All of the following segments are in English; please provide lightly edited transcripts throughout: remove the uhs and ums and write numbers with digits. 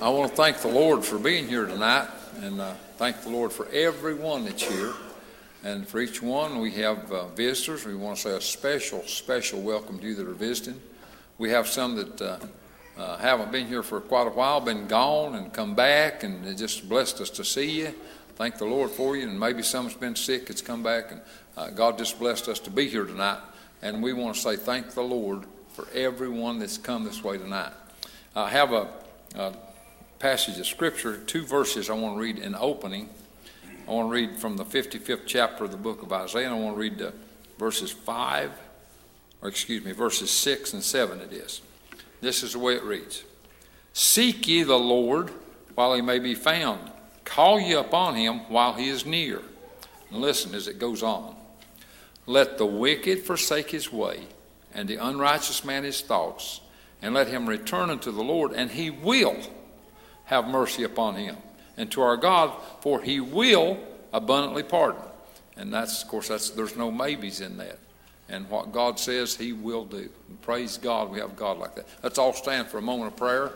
I want to thank the Lord for being here tonight, and thank the Lord for everyone that's here. And for each one, we have visitors. We want to say a special welcome to you that are visiting. We have some that haven't been here for quite a while, been gone and come back, and it just blessed us to see you. Thank the Lord for you. And maybe someone's been sick that's come back, and God just blessed us to be here tonight. And we want to say thank the Lord for everyone that's come this way tonight. I have a passage of Scripture, 2 verses I want to read in opening. I want to read from the 55th chapter of the book of Isaiah, and I want to read verses 6 and 7 it is. This is the way it reads. Seek ye the Lord while he may be found. Call ye upon him while he is near. And listen as it goes on. Let the wicked forsake his way, and the unrighteous man his thoughts, and let him return unto the Lord, and he will have mercy upon him, and to our God, for he will abundantly pardon. And that's, of course, there's no maybes in that. And what God says, he will do. And praise God, we have God like that. Let's all stand for a moment of prayer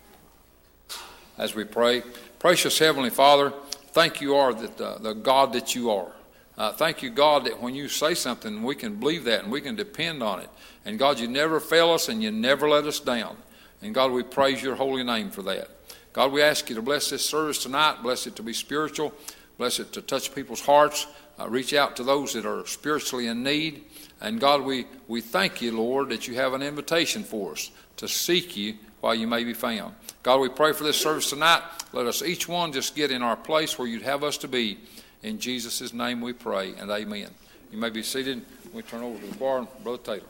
as we pray. Precious Heavenly Father, thank you are that the God that you are. Thank you, God, that when you say something, we can believe that and we can depend on it. And God, you never fail us and you never let us down. And God, we praise your holy name for that. God, we ask you to bless this service tonight. Bless it to be spiritual. Bless it to touch people's hearts. Reach out to those that are spiritually in need. And God, we thank you, Lord, that you have an invitation for us to seek you while you may be found. God, we pray for this service tonight. Let us each one just get in our place where you'd have us to be. In Jesus' name we pray, and amen. You may be seated. We turn over to the bar, Brother Taylor.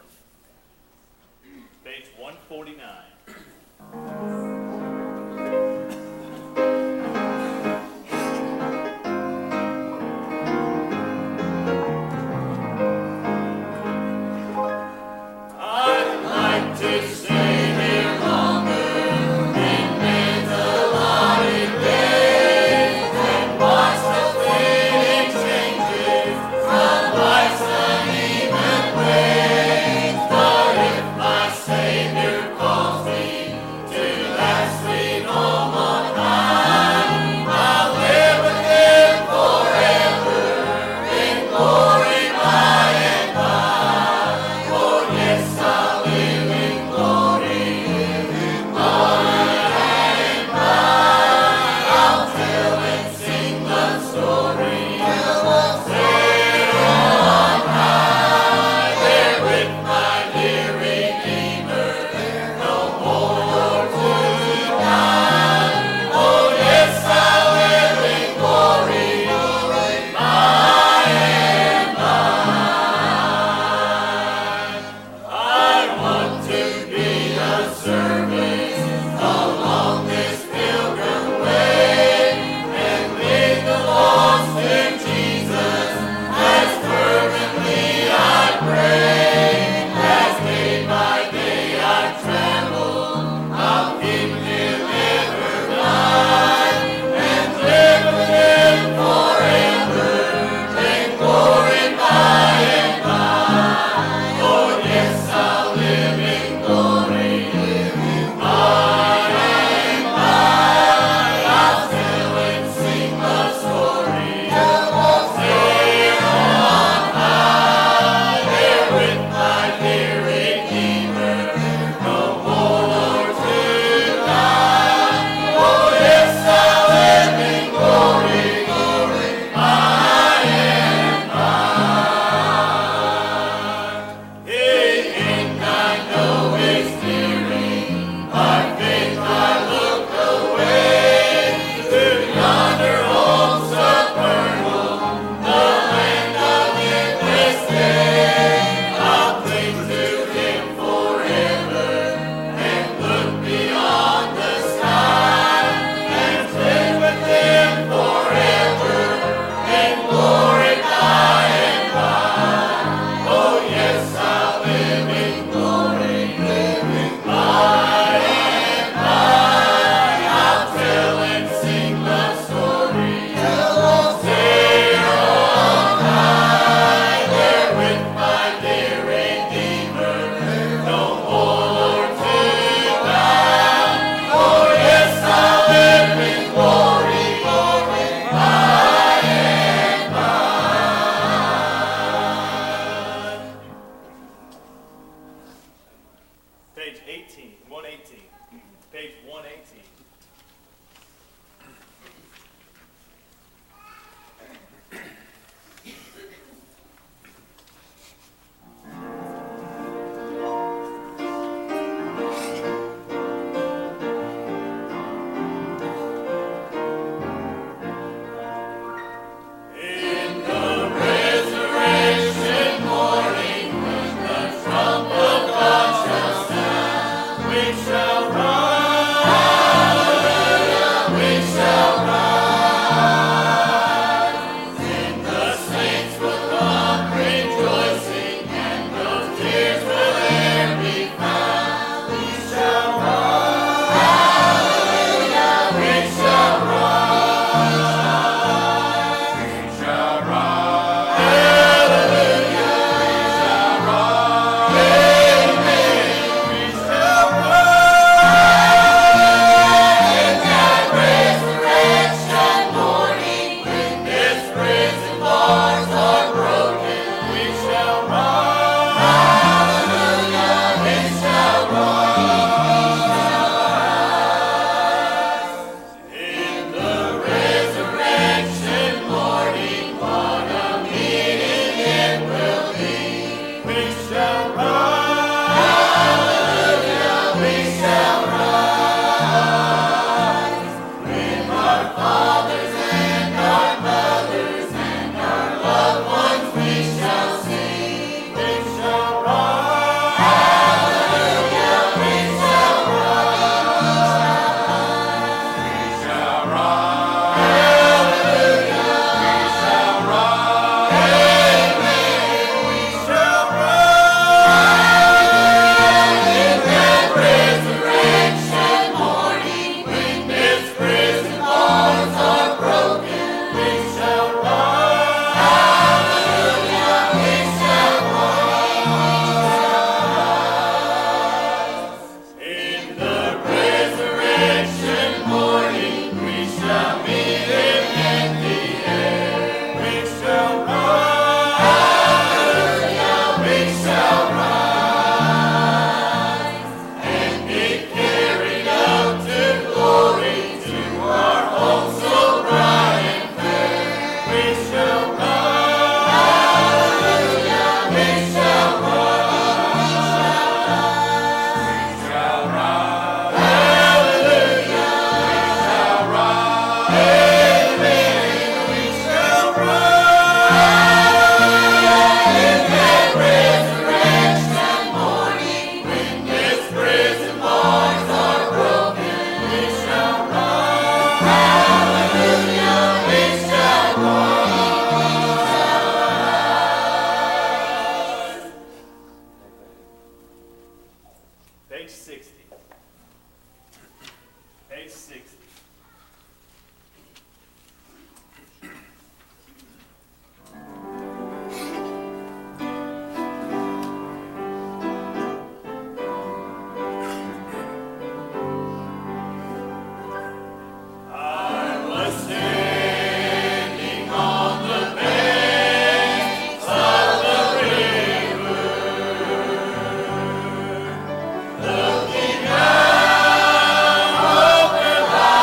Page 149. Savior calls me to 118. Page 118. Page 60. Page 60. Looking out over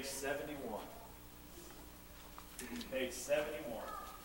page 71. Page 71.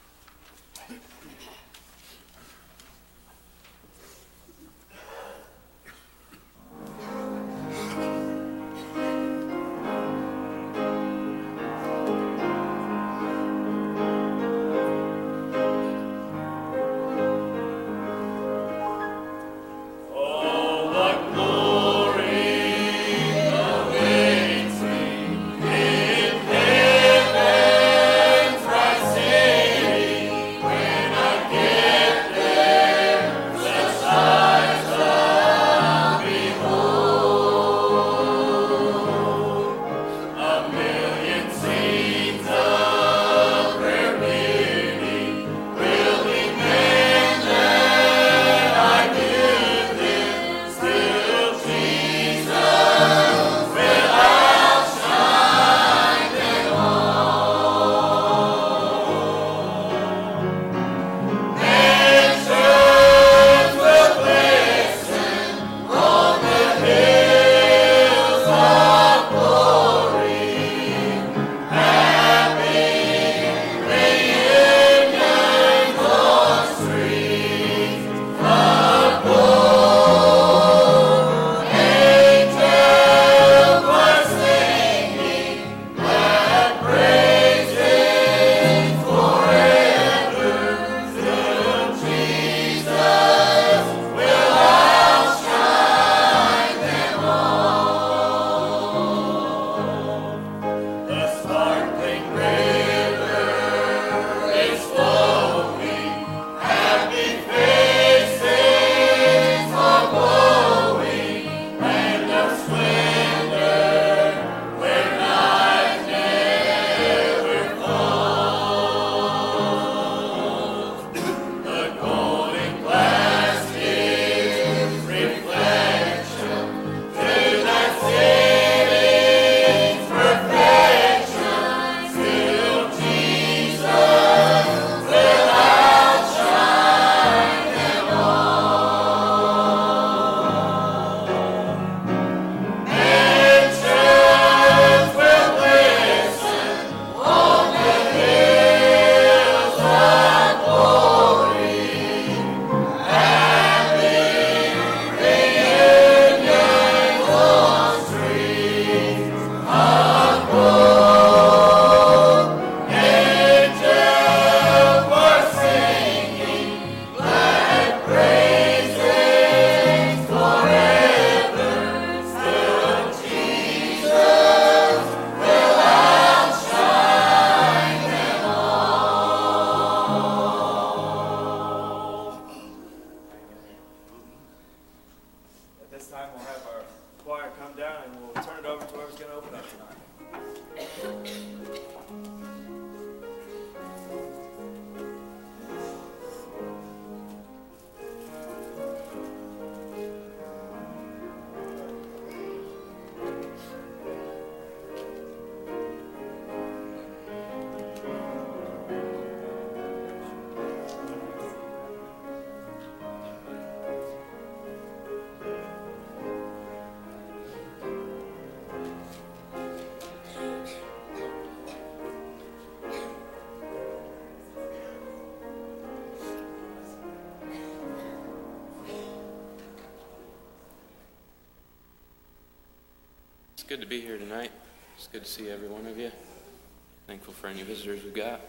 It's good to be here tonight. It's good to see every one of you. Thankful for any visitors we've got.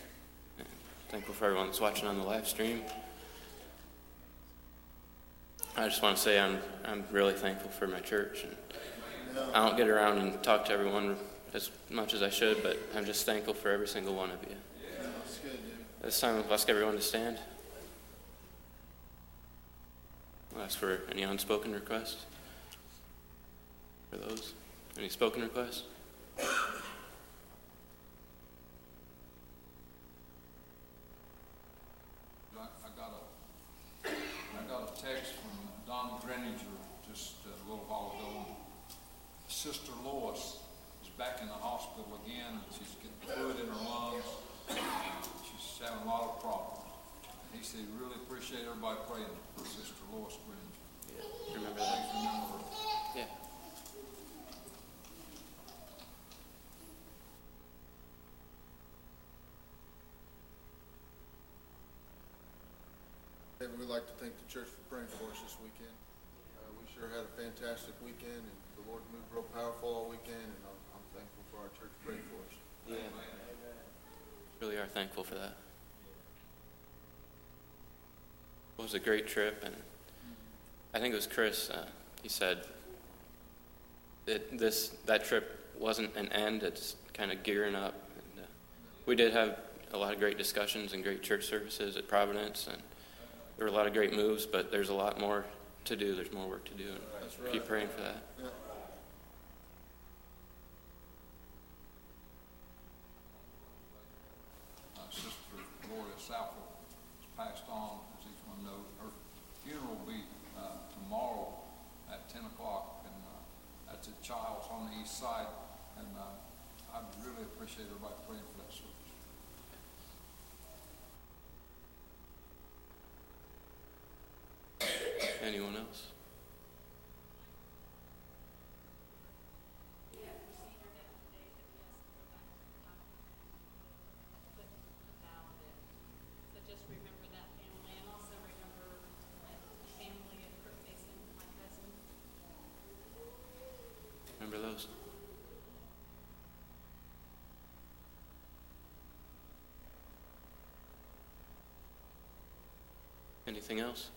Thankful for everyone that's watching on the live stream. I just want to say I'm really thankful for my church. And I don't get around and talk to everyone as much as I should, but I'm just thankful for every single one of you. Yeah, that's good, dude. This time, I'll ask everyone to stand. I'll ask for any unspoken requests. For those. Any spoken requests? I got a text from Don Greninger just a little while ago. Sister Lois is back in the hospital again. She's getting fluid in her lungs. She's having a lot of problems. He said he really appreciate everybody praying for Sister Lois Greninger. Yeah, remember that? Please remember her. Yeah. like to thank the church for praying for us this weekend. We sure had a fantastic weekend, and the Lord moved real powerful all weekend, and I'm thankful for our church praying for us. Yeah. Really are thankful for that. It was a great trip, and I think it was Chris. He said that trip wasn't an end; it's kind of gearing up. And, we did have a lot of great discussions and great church services at Providence, and there were a lot of great moves. But there's a lot more to do. There's more work to do, and keep praying for that. Yeah. Sister Gloria Southwell has passed on, as each one knows. Her funeral will be tomorrow at 10 o'clock, and that's at Childs on the east side. And I'd really appreciate everybody praying for that service. Anyone else? Just remember that family, and also remember the family of Kurt Mason, my cousin. Remember those? Anything else?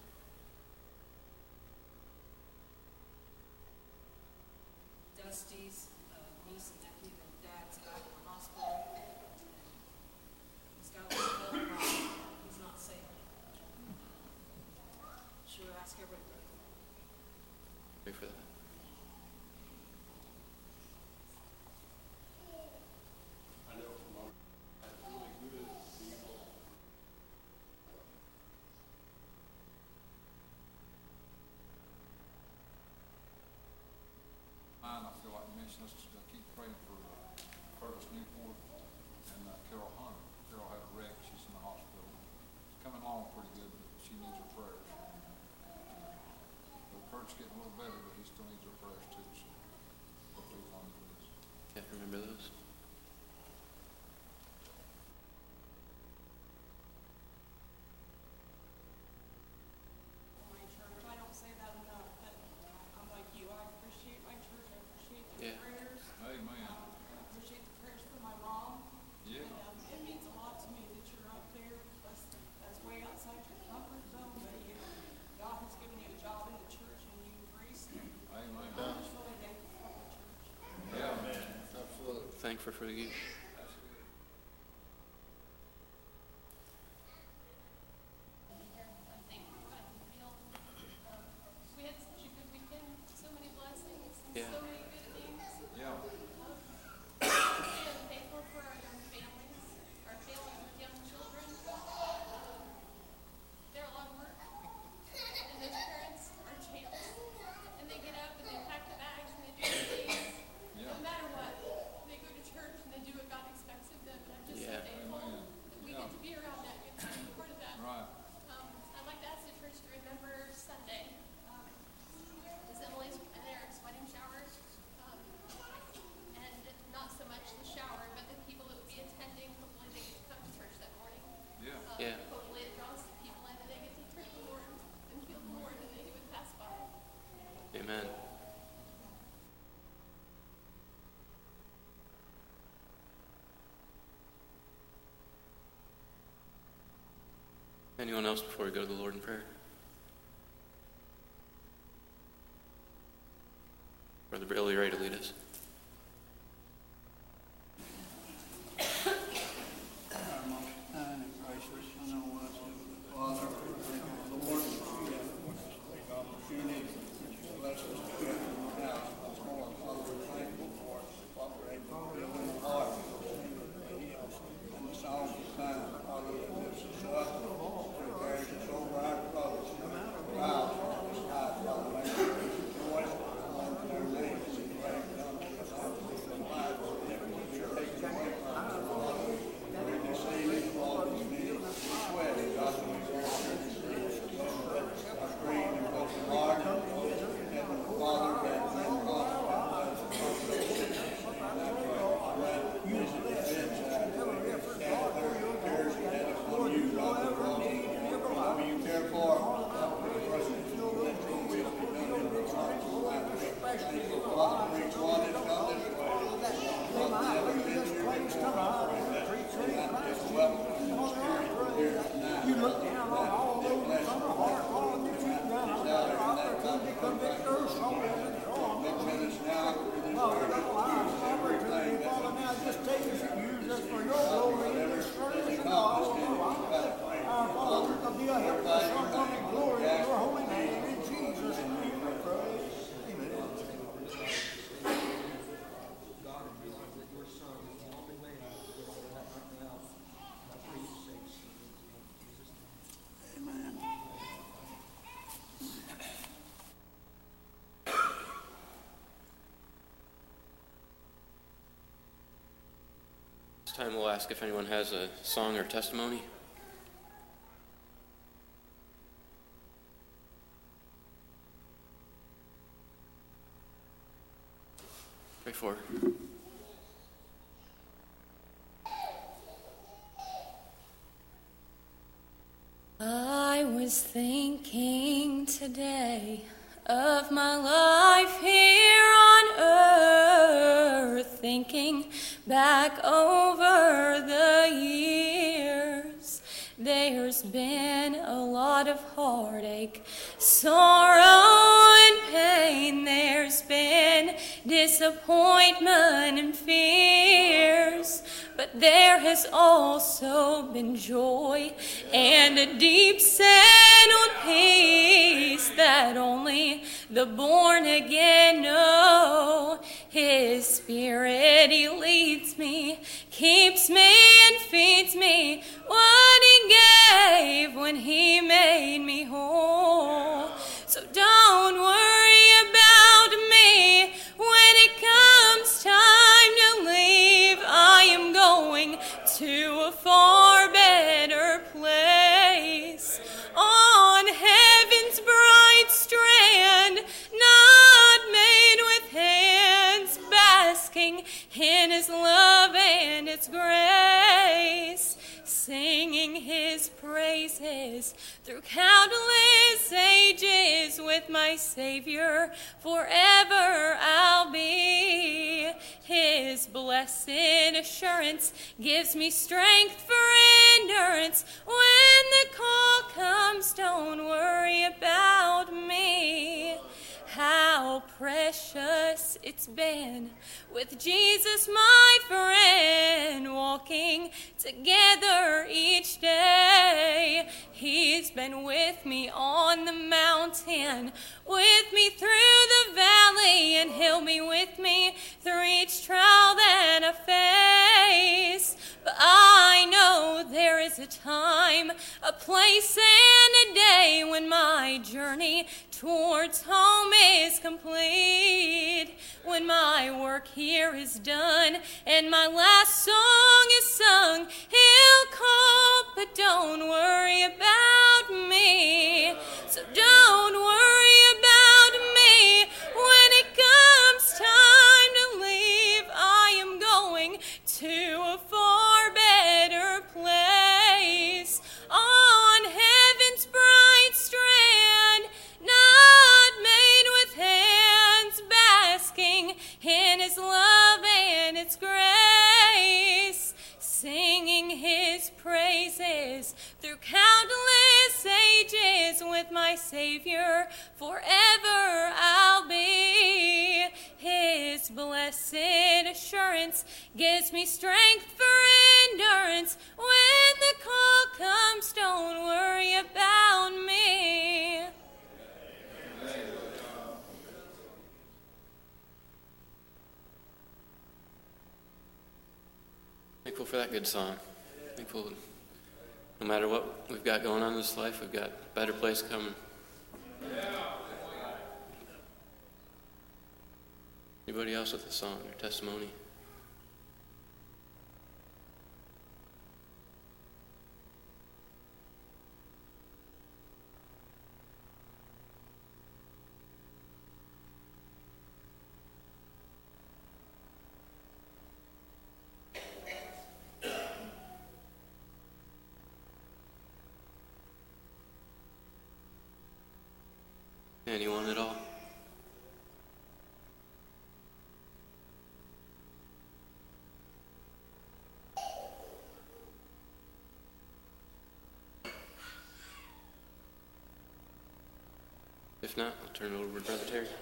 Dusty's niece and nephew and dad's back in the hospital. He's got a little health problem. He's not safe. Should we ask everybody to Pray for that. I feel like mentioning us to keep praying for Curtis Newport and Carol Hunter. Carol had a wreck. She's in the hospital. She's coming along pretty good, but she needs her prayers. Kurt's getting a little better, but he still needs her prayers too. So hopefully he's on the list. Yeah, remember those? my church. I don't say that enough, but I'm like you. I appreciate my church. I appreciate the Yeah. prayers. Amen. I appreciate the prayers for my mom. Yeah. And, it means a lot to me that you're up there. That's way outside your comfort zone, but God has given you a job in the church and you embrace it. Amen. I'm just really thankful for the church. Yeah. Absolutely. Thankful for you. I'm thankful for what I feel. We had such a good weekend, so many blessings, and Yeah. so many good things. Yeah. And thankful for our young families, our families with young children. They're a lot of work, and those parents are champs. And they get up and they pack the bags and they do the things. Yeah. No matter what, they go to church and they do what God expects of them. And I'm just Yeah. so thankful Amen. that we Yeah. get to be around that, get to be part of that. Right. I'd like to ask the church to remember Sunday, is Emily's and Eric's wedding showers. And not so much the shower, but the people that will be attending, hopefully they get to come to church that morning. Yeah. Yeah. Hopefully it draws the people in and they get to turn the Lord and feel the Lord and they would pass by. Amen. Anyone else before we go to the Lord in prayer? Brother Billy, ready to lead us? Our most kind and gracious and unwise Father, Lord, you need to bless us together in the house once more. Father, we're thankful for what we're able to do in the heart and the song of time. Father, that lifts us up, prepares us over our troubles, trials on this night. Father, may we rejoice in their names and praise preach one that's come this way. They might leave this place tonight and preach in Christ Jesus. You look down on all those on the heart, Lord, that you've done another opportunity to convict their souls and draw them. Lord, allow us opportunity, Father, now just take us and use us for your glory in this service and all of our lives. Our Father, to be a help to someone in glory to your holy name. In Jesus' name we pray. Amen. Amen. This time we'll ask if anyone has a song or testimony. Pray for her. I was thinking today of my life here on earth, thinking back over the years. There's been a lot of heartache, sorrow and pain. There's been disappointment and fears. But there has also been joy and a deep settled peace that only the born again know. His Spirit, He leads me, keeps me and feeds me what He gave when He made me whole. So don't worry about me when it comes time to leave. I am going to a far better place, on heaven's bright strand, not made with hands, basking in His love and its grace, singing His praises through countless ages. With my Savior forever I'll be. His blessed assurance gives me strength for endurance. When the call comes, don't worry about me. How precious it's been with Jesus, my friend, walking together each day. He's been with me on the mountain, with me through the valley, and He'll be with me through each trial that I face. But I know there is a time, a place, and a day when my journey towards home is complete, when my work here is done and my last song is sung. He'll call, but don't worry about me. So don't worry about me when it comes time to leave. I am going to a far better place, on heaven's bright strand, not made with hands, basking in His love and its grace, singing His praises through countless ages. With my Savior forever I'll be. His blessed assurance gives me strength for endurance. When the call comes, don't worry about me. Thankful for that good song. Thankful no matter what we've got going on in this life, we've got a better place coming. Anybody else with a song or testimony? Anyone at all? If not, I'll turn it over to Brother Terry.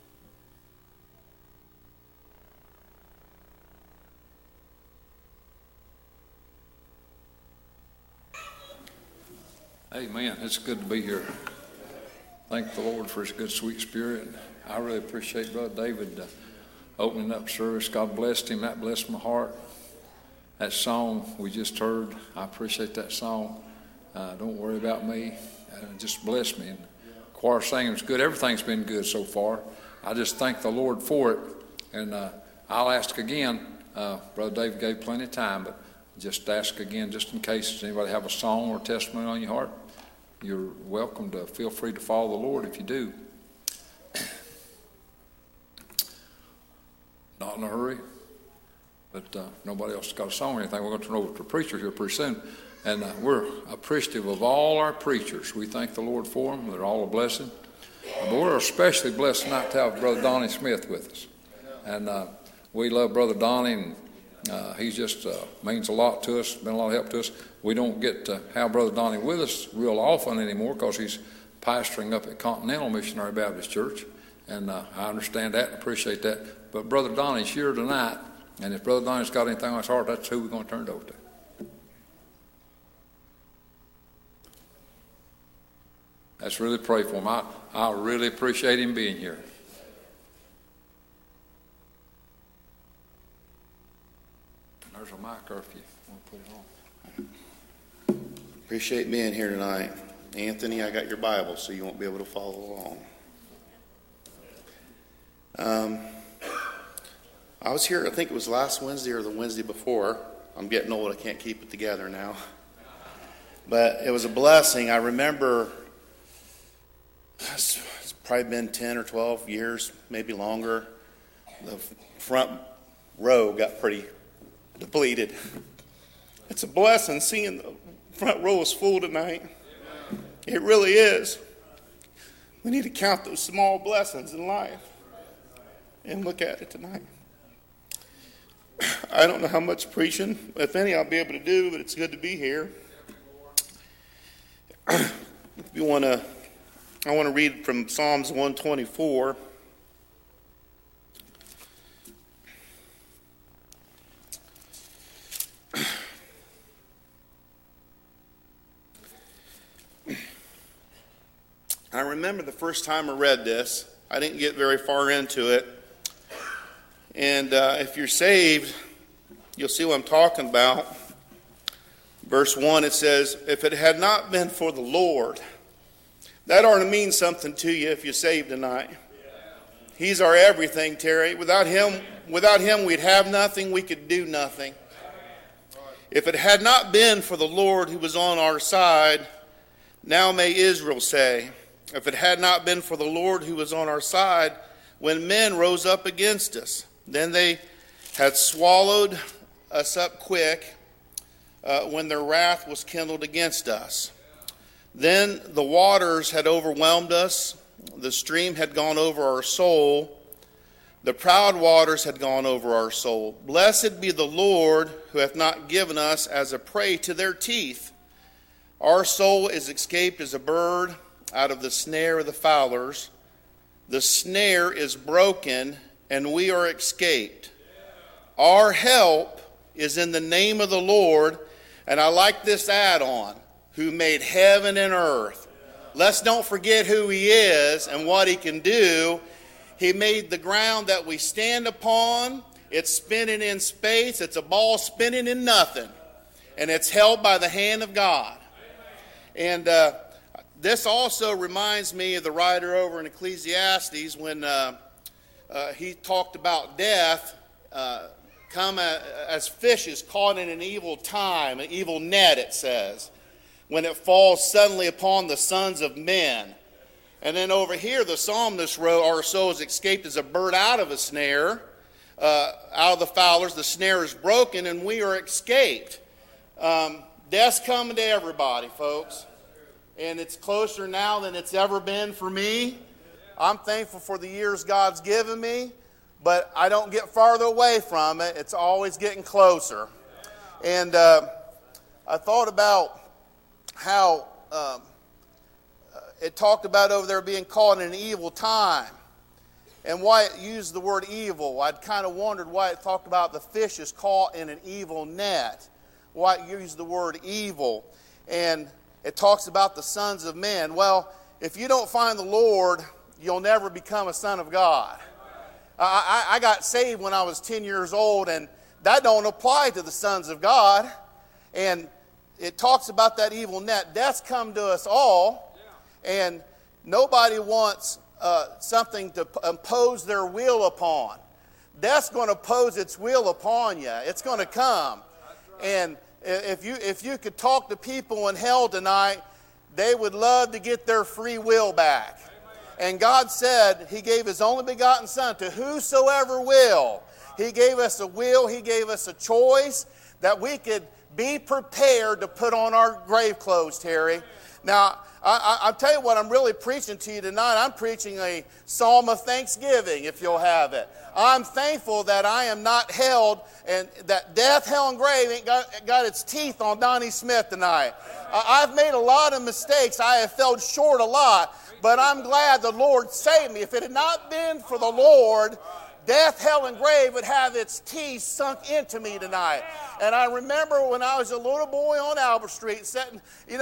Amen. It's good to be here. Thank the Lord for his good, sweet spirit. I really appreciate Brother David opening up service. God blessed him. That blessed my heart. That song we just heard, I appreciate that song. Don't worry about me. Just bless me. And the choir singing was good. Everything's been good so far. I just thank the Lord for it. And I'll ask again. Brother David gave plenty of time, but just ask again, just in case. Does anybody have a song or testimony on your heart? You're welcome to feel free to follow the Lord if you do. Not in a hurry, but nobody else has got a song or anything. We're going to turn over to the preacher here pretty soon. And we're appreciative of all our preachers. We thank the Lord for them. They're all a blessing. But we're especially blessed tonight to have Brother Donnie Smith with us. And we love Brother Donnie, and he's just means a lot to us, been a lot of help to us. We don't get to have Brother Donnie with us real often anymore because he's pastoring up at Continental Missionary Baptist Church, and I understand that and appreciate that. But Brother Donnie's here tonight, and if Brother Donnie's got anything on his heart, that's who we're going to turn it over to. Let's really pray for him. I really appreciate him being here. There's a mic, or if you want to put it on. Appreciate being here tonight. Anthony, I got your Bible, so you won't be able to follow along. I was here, I think it was last Wednesday or the Wednesday before. I'm getting old, I can't keep it together now. But it was a blessing. I remember, it's probably been 10 or 12 years, maybe longer. The front row got pretty depleted. It's a blessing seeing the front row is full tonight. It really is. We need to count those small blessings in life and look at it tonight. I don't know how much preaching, if any, I'll be able to do, but it's good to be here. If you want to, I want to read from Psalms 124. I remember the first time I read this. I didn't get very far into it. And if you're saved, you'll see what I'm talking about. Verse 1, it says, if it had not been for the Lord, that ought to mean something to you if you're saved tonight. He's our everything, Terry. Without him, we'd have nothing, we could do nothing. If it had not been for the Lord who was on our side, now may Israel say, if it had not been for the Lord who was on our side, when men rose up against us, then they had swallowed us up quick when their wrath was kindled against us. Then the waters had overwhelmed us, the stream had gone over our soul, the proud waters had gone over our soul. Blessed be the Lord who hath not given us as a prey to their teeth. Our soul is escaped as a bird out of the snare of the fowlers. The snare is broken, and we are escaped. Our help is in the name of the Lord, and I like this add-on, who made heaven and earth. Let's don't forget who he is and what he can do. He made the ground that we stand upon. It's spinning in space. It's a ball spinning in nothing, and it's held by the hand of God. And this also reminds me of the writer over in Ecclesiastes when he talked about death come as fishes caught in an evil time, an evil net, it says, when it falls suddenly upon the sons of men. And then over here, the psalmist wrote, our souls escaped as a bird out of a snare, out of the fowlers. The snare is broken, and we are escaped. Death's coming to everybody, folks. And it's closer now than it's ever been for me. I'm thankful for the years God's given me, but I don't get farther away from it. It's always getting closer. And I thought about how it talked about over there being called an evil time. And why it used the word evil, I'd kind of wondered why it talked about the fish is caught in an evil net. Why it used the word evil. And it talks about the sons of men. Well, if you don't find the Lord, you'll never become a son of God. I got saved when I was 10 years old, and that don't apply to the sons of God. And it talks about that evil net. Death's come to us all, and nobody wants something to impose their will upon. Death's going to pose its will upon you. It's going to come. And if you could talk to people in hell tonight, they would love to get their free will back. And God said He gave His only begotten Son to whosoever will. He gave us a will. He gave us a choice that we could be prepared to put on our grave clothes, Terry. Now, I'll tell you what I'm really preaching to you tonight. I'm preaching a psalm of thanksgiving, if you'll have it. I'm thankful that I am not held, and that death, hell, and grave ain't got its teeth on Donnie Smith tonight. I've made a lot of mistakes. I have fell short a lot, but I'm glad the Lord saved me. If it had not been for the Lord, death, hell, and grave would have its teeth sunk into me tonight. And I remember when I was a little boy on Albert Street, sitting,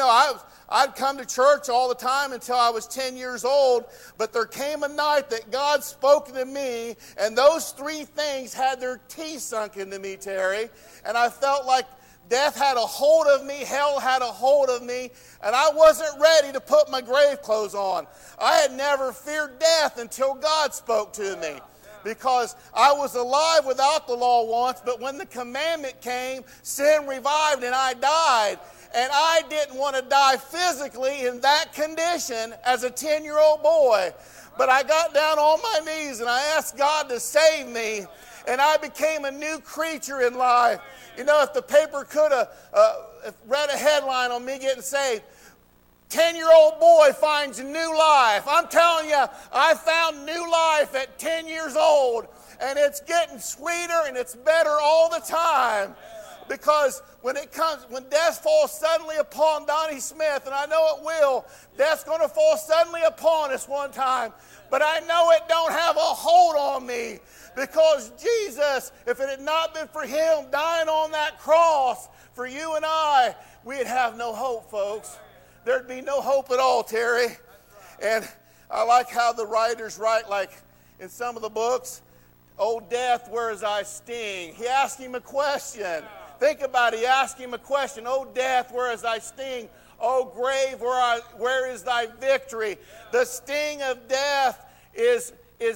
I'd come to church all the time until I was 10 years old, but there came a night that God spoke to me, and those three things had their teeth sunk into me, Terry. And I felt like death had a hold of me, hell had a hold of me, and I wasn't ready to put my grave clothes on. I had never feared death until God spoke to me. Because I was alive without the law once, but when the commandment came, sin revived and I died. And I didn't want to die physically in that condition as a 10-year-old boy. But I got down on my knees and I asked God to save me. And I became a new creature in life. If the paper could have read a headline on me getting saved, 10-year-old boy finds new life. I'm telling you, I found new life at 10 years old. And it's getting sweeter and it's better all the time. Because when death falls suddenly upon Donnie Smith, and I know it will, death's going to fall suddenly upon us one time. But I know it don't have a hold on me. Because Jesus, if it had not been for Him dying on that cross for you and I, we'd have no hope, folks. There'd be no hope at all, Terry. And I like how the writers write, like in some of the books, "Oh, death, where is thy sting?" He asked him a question. Think about it. He asked him a question. "Oh, death, where is thy sting? Oh, grave, where is thy victory?" The sting of death is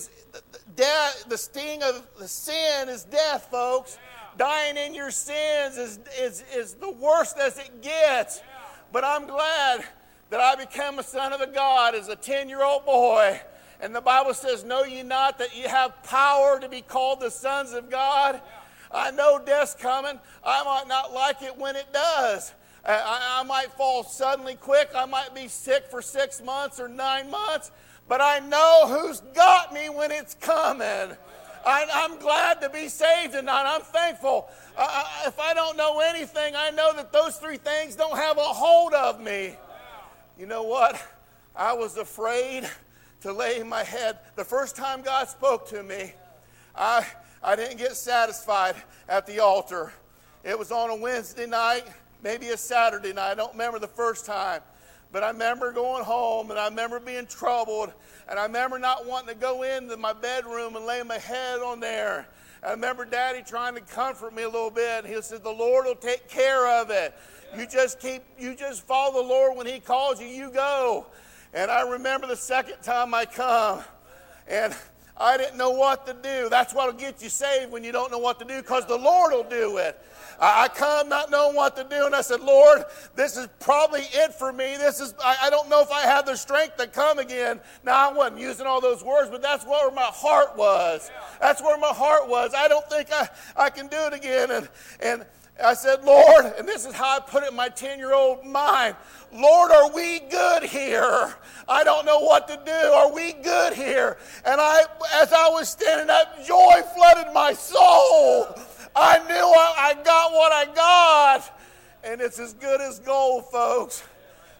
death. The sting of the sin is death, folks. Dying in your sins is the worst as it gets. But I'm glad that I became a son of a God as a 10-year-old boy. And the Bible says, "Know ye not that ye have power to be called the sons of God?" I know death's coming. I might not like it when it does. I might fall suddenly quick. I might be sick for 6 months or 9 months. But I know who's got me when it's coming. I'm glad to be saved tonight. I'm thankful. If I don't know anything, I know that those three things don't have a hold of me. You know what? I was afraid to lay my head. The first time God spoke to me, I didn't get satisfied at the altar. It was on a Wednesday night, maybe a Saturday night. I don't remember the first time. But I remember going home, and I remember being troubled, and I remember not wanting to go into my bedroom and lay my head on there. I remember Daddy trying to comfort me a little bit. He said, "The Lord will take care of it. You just follow the Lord when He calls you, you go." And I remember the second time I come, and I didn't know what to do. That's what will get you saved when you don't know what to do, because the Lord will do it. I come not knowing what to do, and I said, "Lord, this is probably it for me. I don't know if I have the strength to come again." Now, I wasn't using all those words, but that's where my heart was. That's where my heart was. I don't think I can do it again. And I said, "Lord," and this is how I put it in my 10-year-old mind, "Lord, are we good here? I don't know what to do. Are we good here?" And as I was standing up, joy flooded my soul. I knew I got what I got, and it's as good as gold, folks.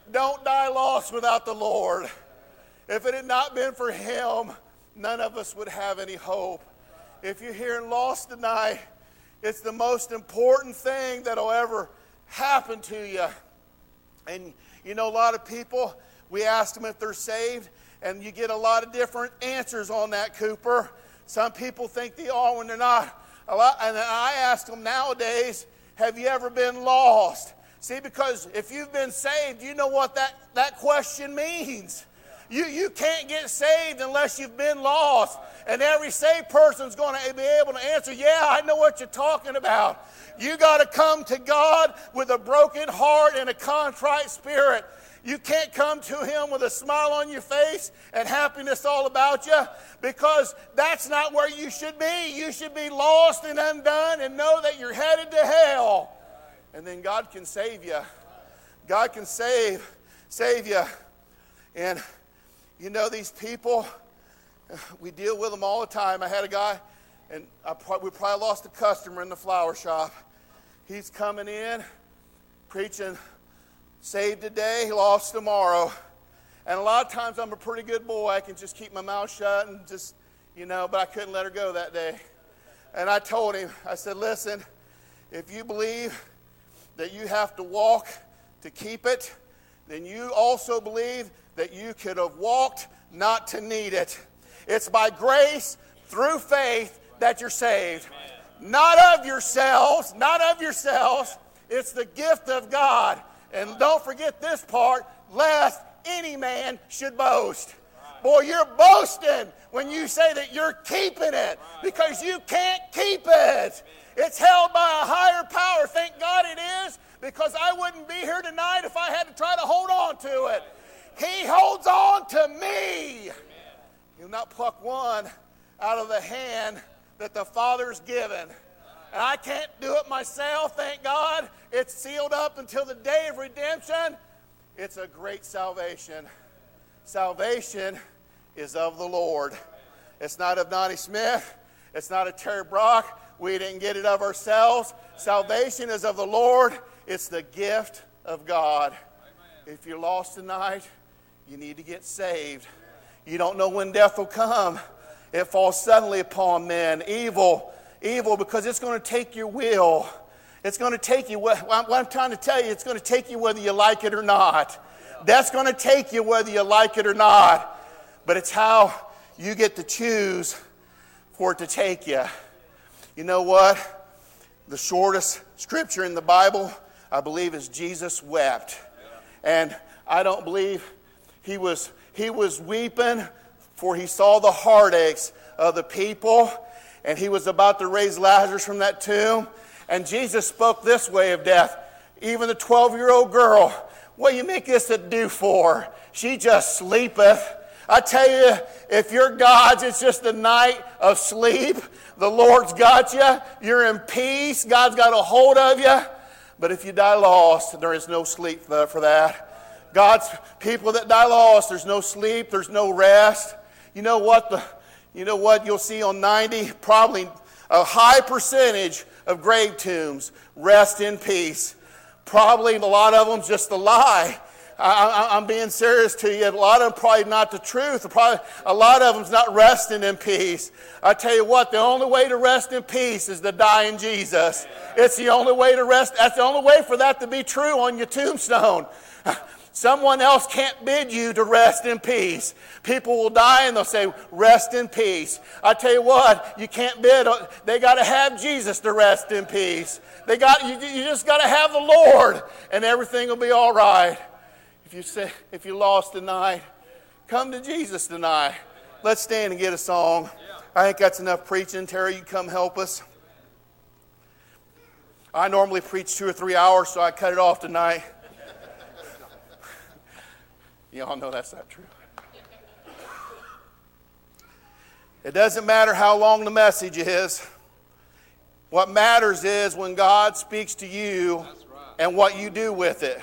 Don't die lost without the Lord. If it had not been for Him, none of us would have any hope. If you're here and lost tonight, it's the most important thing that'll ever happen to you. And you know, a lot of people, we ask them if they're saved, and you get a lot of different answers on that, Cooper. Some people think they are when they're not. And I ask them nowadays, have you ever been lost? See, because if you've been saved, you know what that question means. You can't get saved unless you've been lost. And every saved person's going to be able to answer, yeah, I know what you're talking about. You got to come to God with a broken heart and a contrite spirit. You can't come to Him with a smile on your face and happiness all about you, because that's not where you should be. You should be lost and undone and know that you're headed to hell. And then God can save you. God can save you. And you know, these people, we deal with them all the time. I had a guy, and we probably lost a customer in the flower shop. He's coming in, preaching, saved today, lost tomorrow. And a lot of times I'm a pretty good boy. I can just keep my mouth shut and just, you know, but I couldn't let her go that day. And I told him, I said, listen, if you believe that you have to walk to keep it, then you also believe that you could have walked not to need it. It's by grace through faith that you're saved. Not of yourselves. It's the gift of God. And don't forget this part, lest any man should boast. Boy, you're boasting when you say that you're keeping it, because you can't keep it. It's held by a higher power. Thank God it is, because I wouldn't be here tonight if I had to try to hold on to it. He holds on to me. He'll not pluck one out of the hand that the Father's given. And I can't do it myself, thank God. It's sealed up until the day of redemption. It's a great salvation. Salvation is of the Lord. It's not of Donnie Smith. It's not of Terry Brock. We didn't get it of ourselves. Salvation is of the Lord. It's the gift of God. If you're lost tonight, you need to get saved. You don't know when death will come. It falls suddenly upon men. Evil, because it's going to take your will. It's going to take you, what I'm trying to tell you, it's going to take you whether you like it or not. Death's going to take you whether you like it or not. But it's how you get to choose for it to take you. You know what? The shortest scripture in the Bible, I believe, is Jesus wept. And I don't believe he was weeping, for he saw the heartaches of the people, and he was about to raise Lazarus from that tomb. And Jesus spoke this way of death. Even the 12-year-old girl, what you make this ado for? She just sleepeth. I tell you, if you're God's, it's just a night of sleep. The Lord's got you. You're in peace. God's got a hold of you. But if you die lost, there is no sleep for that. God's people that die lost, there's no sleep, there's no rest. You know what you'll see on 90? Probably a high percentage of grave tombs. Rest in peace. Probably a lot of them just a lie. I'm being serious to you. A lot of them probably not the truth. Probably a lot of them's not resting in peace. I tell you what, the only way to rest in peace is to die in Jesus. It's the only way to rest. That's the only way for that to be true on your tombstone. Someone else can't bid you to rest in peace. People will die and they'll say, rest in peace. I tell you what, you can't bid. They got to have Jesus to rest in peace. You just got to have the Lord, and everything will be all right. If you're lost tonight, come to Jesus tonight. Let's stand and get a song. I think that's enough preaching. Terry, you come help us. I normally preach 2 or 3 hours, so I cut it off tonight. You all know that's not true. It doesn't matter how long the message is. What matters is when God speaks to you and what you do with it.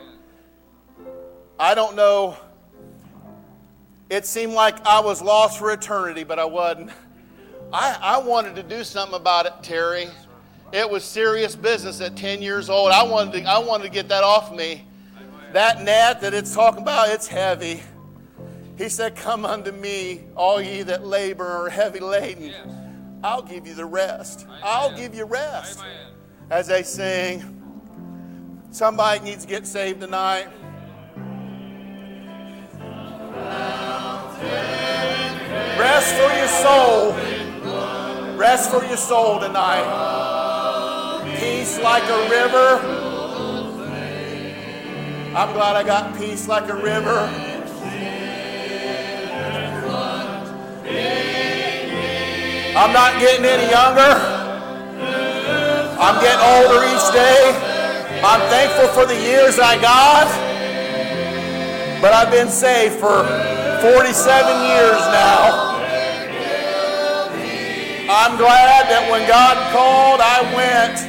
I don't know. It seemed like I was lost for eternity, but I wasn't. I wanted to do something about it, Terry. It was serious business at 10 years old. I wanted to get that off me. That net that it's talking about, it's heavy. He said, come unto me, all ye that labor are heavy laden. Yes. I'll give you the rest. Amen. I'll give you rest. Amen. As they sing, somebody needs to get saved tonight. Rest for your soul. Rest for your soul tonight. Peace like a river. I'm glad I got peace like a river. I'm not getting any younger. I'm getting older each day. I'm thankful for the years I got. But I've been saved for 47 years now. I'm glad that when God called, I went.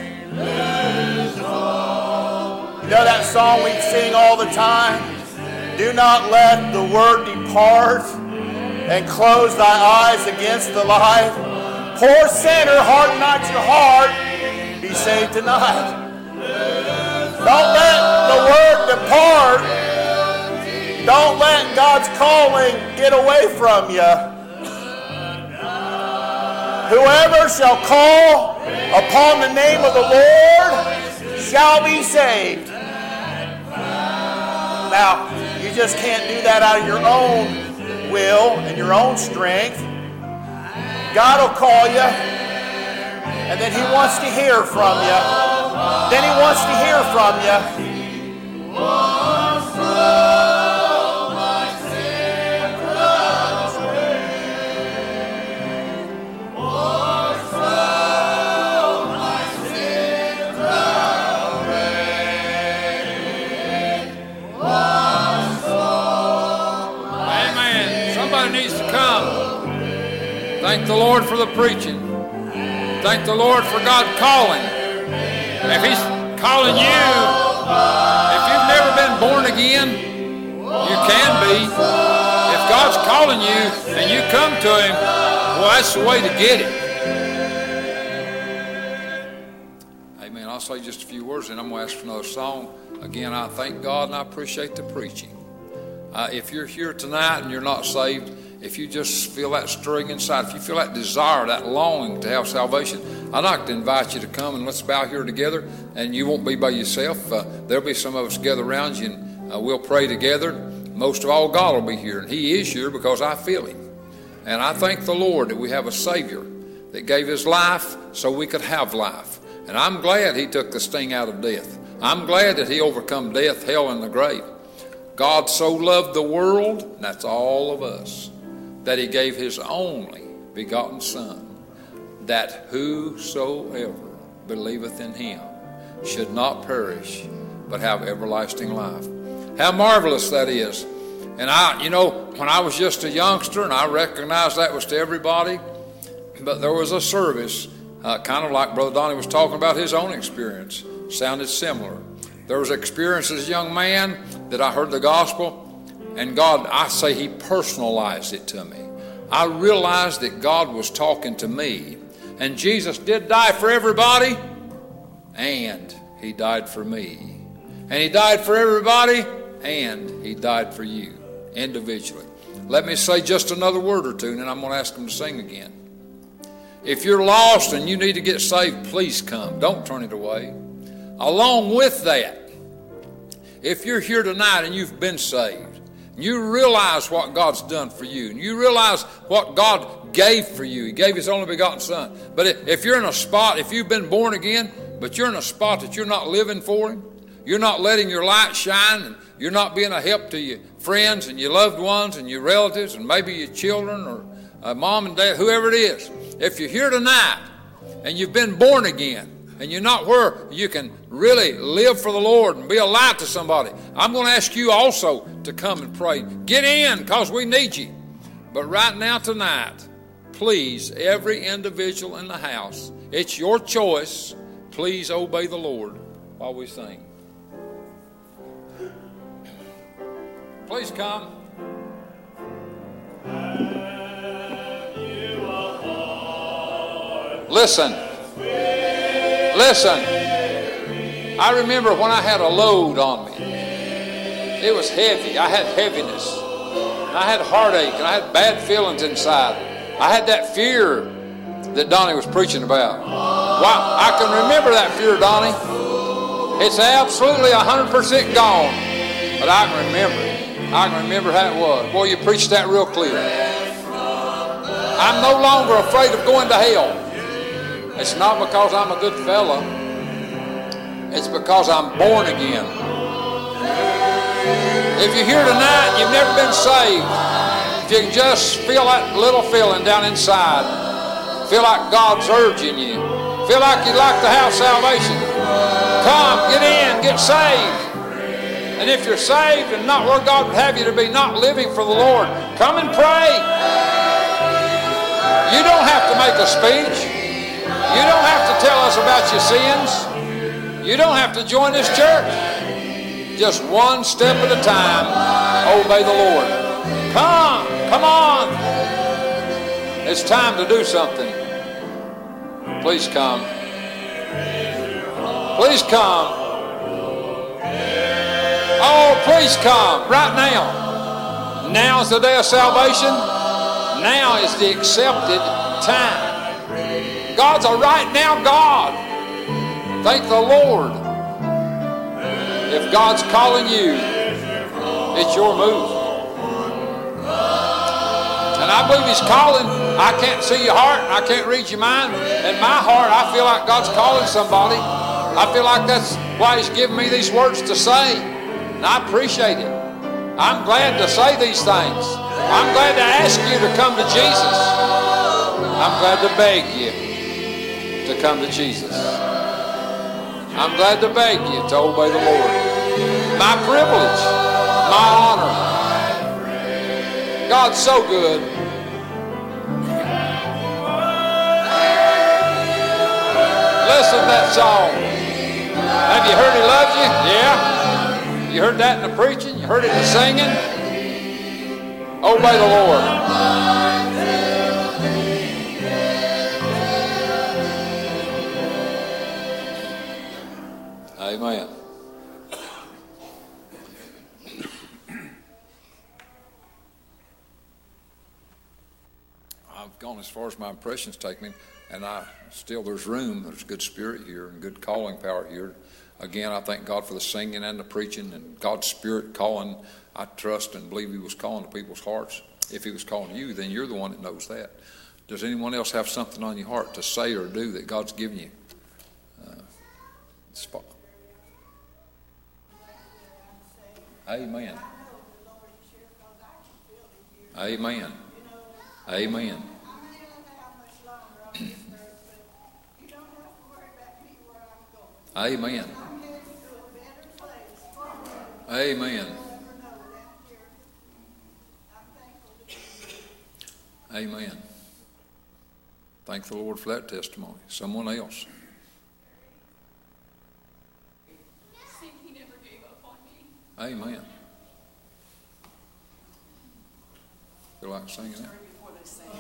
You know that song we sing all the time? Do not let the word depart and close thy eyes against the light. Poor sinner, harden not your heart. Be saved tonight. Don't let the word depart. Don't let God's calling get away from you. Whoever shall call upon the name of the Lord shall be saved. Now, you just can't do that out of your own will and your own strength. God will call you, and then He wants to hear from you. Then He wants to hear from you. Thank the Lord for the preaching. Thank the Lord for God calling. If He's calling you, if you've never been born again, you can be. If God's calling you and you come to Him, well, that's the way to get it. Amen. I'll say just a few words and I'm going to ask for another song. Again, I thank God and I appreciate the preaching. If you're here tonight and you're not saved, if you just feel that stirring inside, if you feel that desire, that longing to have salvation, I'd like to invite you to come and let's bow here together. And you won't be by yourself. There'll be some of us gather around you and we'll pray together. Most of all, God will be here. And He is here because I feel Him. And I thank the Lord that we have a Savior that gave His life so we could have life. And I'm glad He took the sting out of death. I'm glad that He overcome death, hell, and the grave. God so loved the world, and that's all of us, that He gave His only begotten Son, that whosoever believeth in Him should not perish, but have everlasting life. How marvelous that is. And when I was just a youngster, and I recognized that was to everybody, but there was a service, kind of like Brother Donnie was talking about his own experience, sounded similar. There was an experience as a young man that I heard the gospel, and God, I say He personalized it to me. I realized that God was talking to me, and Jesus did die for everybody, and He died for me. And He died for everybody, and He died for you individually. Let me say just another word or two, and then I'm going to ask them to sing again. If you're lost and you need to get saved, please come. Don't turn it away. Along with that, if you're here tonight and you've been saved, you realize what God's done for you, and you realize what God gave for you. He gave His only begotten Son. But if you're in a spot, if you've been born again, but you're in a spot that you're not living for Him, you're not letting your light shine, and you're not being a help to your friends and your loved ones and your relatives and maybe your children or mom and dad, whoever it is. If you're here tonight and you've been born again, and you're not where you can really live for the Lord and be a light to somebody, I'm going to ask you also to come and pray. Get in, because we need you. But right now tonight, please, every individual in the house, it's your choice. Please obey the Lord while we sing. Please come. Listen. Listen, I remember when I had a load on me, It was heavy. I had heaviness. And I had heartache, and I had bad feelings inside. I had that fear that Donnie was preaching about. Wow, I can remember that fear, Donnie. It's absolutely 100% gone. But I can remember it. I can remember how it was. Boy, you preached that real clear. I'm no longer afraid of going to hell. It's not because I'm a good fella. It's because I'm born again. If you're here tonight, you've never been saved. If you can just feel that little feeling down inside, feel like God's urging you, feel like you'd like to have salvation, come, get in, get saved. And if you're saved and not where God would have you to be, not living for the Lord, come and pray. You don't have to make a speech. You don't have to tell us about your sins. You don't have to join this church. Just one step at a time, obey the Lord. Come on. It's time to do something. Please come. Please come. Oh, please come right now. Now is the day of salvation. Now is the accepted time. God's a right now God. Thank the Lord. If God's calling you, it's your move. And I believe He's calling. I can't see your heart. I can't read your mind. In my heart, I feel like God's calling somebody. I feel like that's why He's giving me these words to say. And I appreciate it. I'm glad to say these things. I'm glad to ask you to come to Jesus. I'm glad to beg you to come to Jesus. I'm glad to beg you to obey the Lord. My privilege, my honor. God's so good. Listen to that song. Have you heard He loves you? Yeah. You heard that in the preaching? You heard it in the singing? Obey the Lord. Amen. I've gone as far as my impressions take me, and there's room. There's good spirit here and good calling power here. Again, I thank God for the singing and the preaching and God's Spirit calling. I trust and believe He was calling to people's hearts. If He was calling you, then you're the one that knows that. Does anyone else have something on your heart to say or do that God's given you? Amen. Amen. Amen. Amen. Amen. Amen. Thank the Lord for that testimony. Someone else. See, He never gave up on me. Amen. Feel like singing that? Before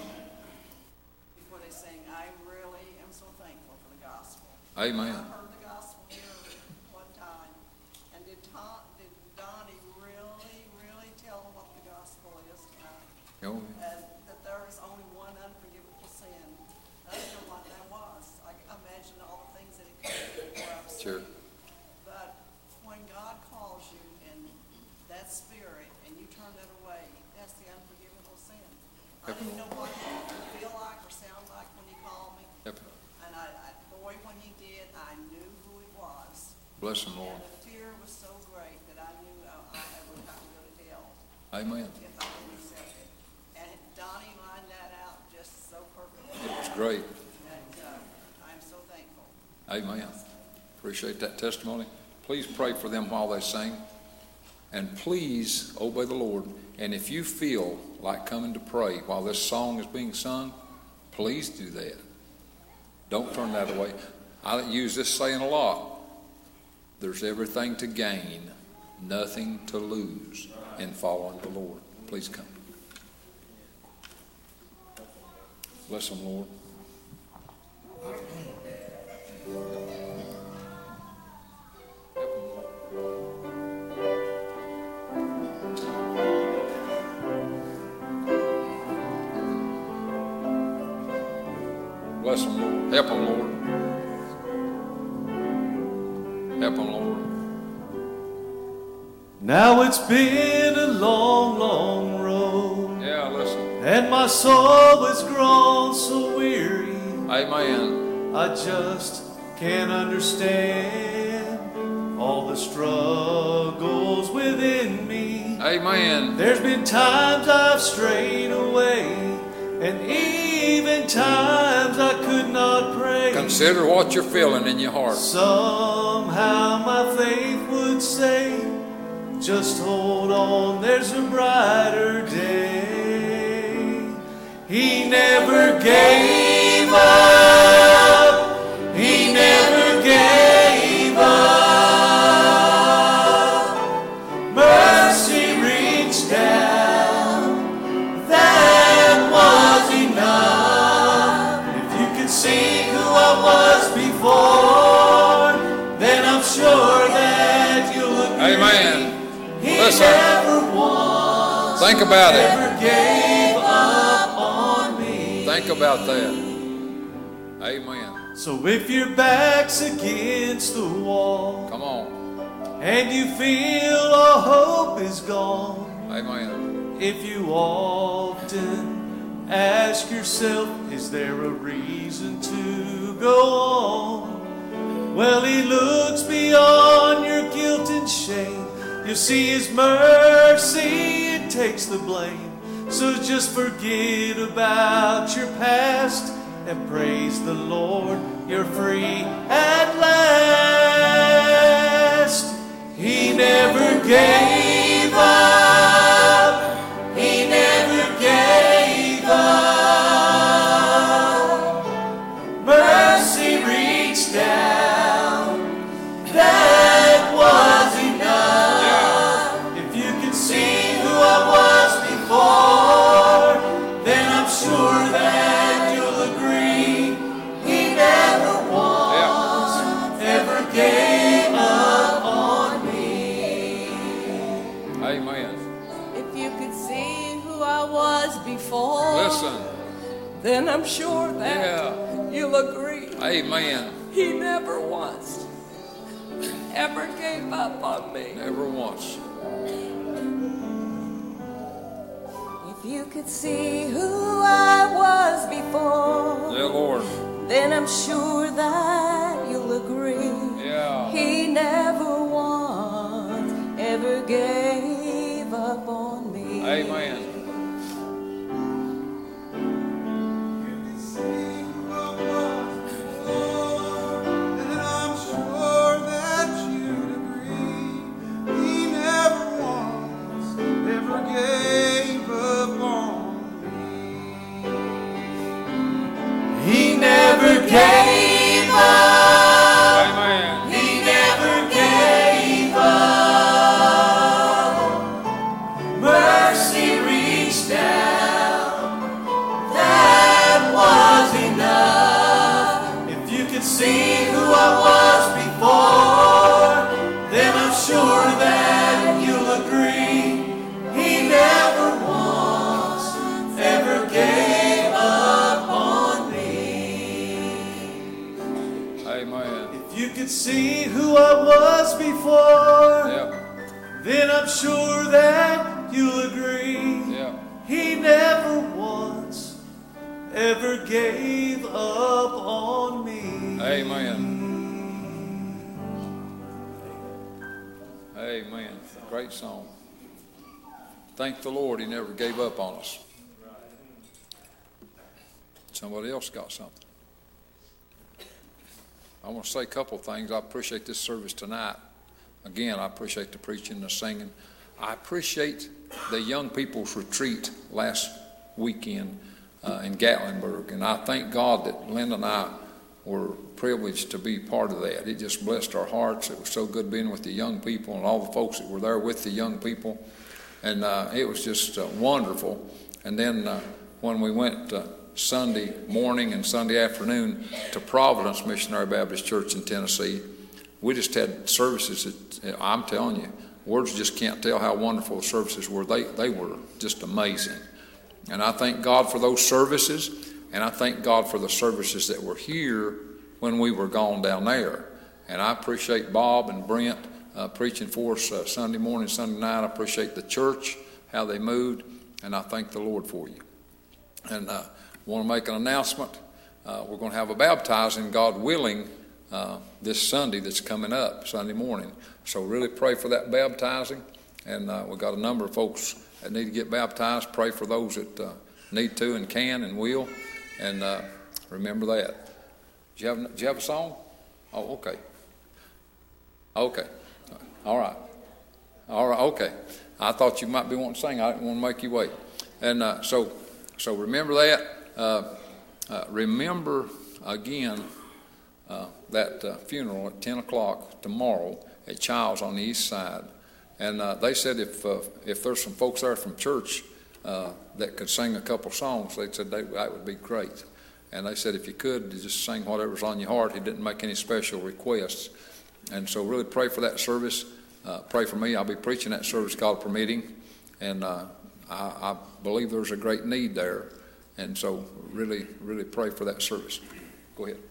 they sing, I really am so thankful for the gospel. Amen. I heard the gospel here one time, and did Donnie really tell them what the gospel is tonight? Oh. And that there is only one unforgivable sin. I didn't know what that was. I imagine all the things that it could be before I've Sure. seen. But when God calls you in that spirit and you turn that away, that's the unforgivable sin. I didn't know what it would feel like or sound like when He called me. Yep. And boy, when He did, I knew who He was. Bless Him, Lord. And the fear was so great that I knew I would not go to hell Amen. if I didn't accept it. And Donnie lined that out just so perfectly. It was great. And I'm so thankful. Amen. Appreciate that testimony. Please pray for them while they sing. And please obey the Lord. And if you feel like coming to pray while this song is being sung, please do that. Don't turn that away. I use this saying a lot. There's everything to gain, nothing to lose in following the Lord. Please come. Bless them, Lord. Bless them, Lord. Help them, Lord. Help them, Lord. Now it's been a long, long road. Yeah, listen. And my soul has grown so weary. Amen. I just can't understand all the struggles within me. Amen. There's been times I've strayed away, and even times I could not pray. Consider what you're feeling in your heart. Somehow my faith would say, just hold on, there's a brighter day. He never gave up. He never gave up. Mercy reached down. That was enough. If you could see who I was before, then I'm sure that you'll agree. Amen. He Listen. never once Think about it. ever gave up on me. Think about that. Amen. So if your back's against the wall, Come on. and you feel all hope is gone, Amen. if you often ask yourself, is there a reason to go on? Well, He looks beyond your guilt and shame. You see His mercy, it takes the blame. So just forget about your past and praise the Lord, you're free at last. He never gave up. He never gave up. Mercy reached down. That was enough. If you could see who I was before, then I'm sure that you'll agree. He never once ever gave up on me. Amen. If you could see who I was before, Listen. then I'm sure that Yeah. you'll agree. Amen. He never once ever gave up on me. Never once. If you could see who I was before, Yeah, Lord. then I'm sure that you'll agree. Yeah. He never once ever gave up on me. Amen. He never gave up. Amen. He never gave up. Mercy reached down. That was enough. If you could see who I was before, then I'm sure that you'll agree. He never once ever gave up on me. Amen. If you could see who I was before, Yeah. then I'm sure that you'll agree. Yeah. He never once ever gave up on me. Amen. Amen. Great song. Thank the Lord He never gave up on us. Somebody else got something. I want to say a couple of things. I appreciate this service tonight. Again, I appreciate the preaching, the singing. I appreciate the young people's retreat last weekend in Gatlinburg. And I thank God that Linda and I were privileged to be part of that. It just blessed our hearts. It was so good being with the young people and all the folks that were there with the young people. And it was just wonderful. And then when we went Sunday morning and Sunday afternoon to Providence Missionary Baptist Church in Tennessee, we just had services that, I'm telling you, words just can't tell how wonderful the services were. They were just amazing. And I thank God for those services. And I thank God for the services that were here when we were gone down there. And I appreciate Bob and Brent preaching for us Sunday morning, Sunday night. I appreciate the church, how they moved, and I thank the Lord for you. And I want to make an announcement. We're going to have a baptizing, God willing, this Sunday that's coming up, Sunday morning. So really pray for that baptizing. And we've got a number of folks that need to get baptized. Pray for those that need to and can and will. And remember that. Do you have a song? Oh, okay. Okay. All right. Okay. I thought you might be wanting to sing. I didn't want to make you wait. And so remember that. Remember again that funeral at 10 o'clock tomorrow at Child's on the east side. And they said if there's some folks there from church that could sing a couple songs, they said that would be great. And they said if you could, just sing whatever's on your heart. He didn't make any special requests. And so really pray for that service. Pray for me. I'll be preaching that service, God permitting. And I believe there's a great need there. And so really, really pray for that service. Go ahead.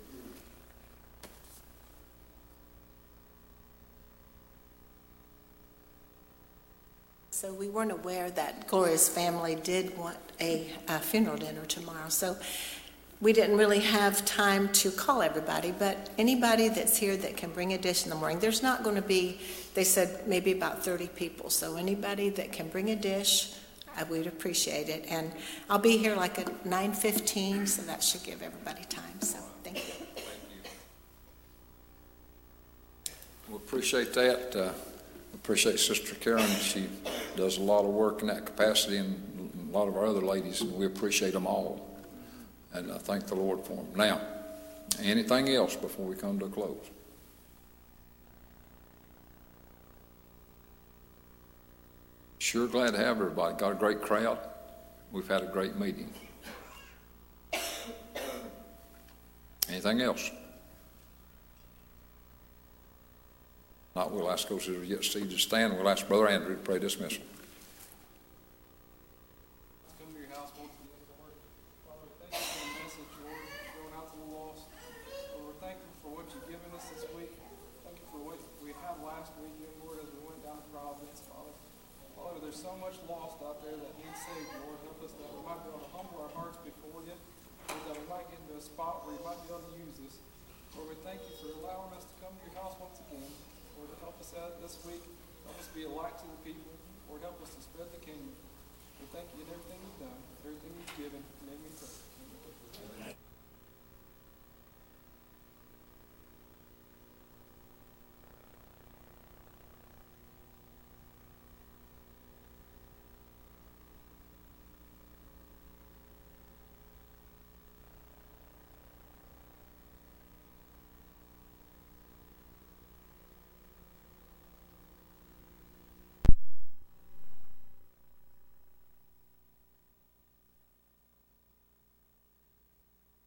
So we weren't aware that Gloria's family did want a funeral dinner tomorrow. So we didn't really have time to call everybody, but anybody that's here that can bring a dish in the morning, there's not going to be, they said maybe about 30 people. So anybody that can bring a dish, I would appreciate it. And I'll be here like at 9:15, so that should give everybody time. So thank you. We appreciate that. Appreciate Sister Karen. She does a lot of work in that capacity, and a lot of our other ladies, and we appreciate them all. And I thank the Lord for them. Now, anything else before we come to a close? Sure glad to have everybody. Got a great crowd. We've had a great meeting. Anything else? Not, we'll ask those who yet see to stand. We'll ask Brother Andrew to pray dismissal. Come to your house once again, Lord. Father, thank you for the message, Lord, going out to the lost. Lord, we're thankful for what you've given us this week. Thank you for what we had last weekend, Lord, as we went down to Providence, Father. Father, there's so much lost out there that needs saved, Lord. Help us that we might be able to humble our hearts before you, Lord, that we might get into a spot where you might be able to use us. Lord, we thank you for allowing us to come to your house once again. Lord, help us out this week. Help us be a light to the people. Lord, help us to spread the kingdom. We thank you in everything you've done, everything you've given. In the name we pray. Amen.